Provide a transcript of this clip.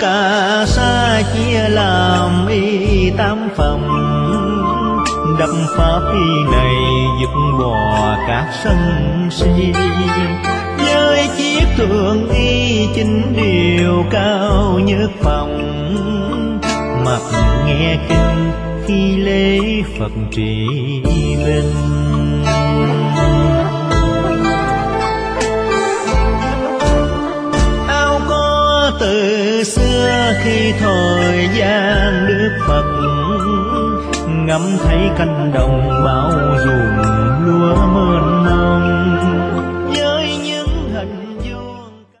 cả xa chia làm y tam phẩm, đập pháp y này giúp bỏ các sân si. Với chiếc thượng y chính điều cao nhất phẩm, mặc nghe kinh khi lễ Phật trị linh. Ao có từ xưa khi thời gian Đức Phật, ngắm thấy cánh đồng bao ruộng lúa mênh mông.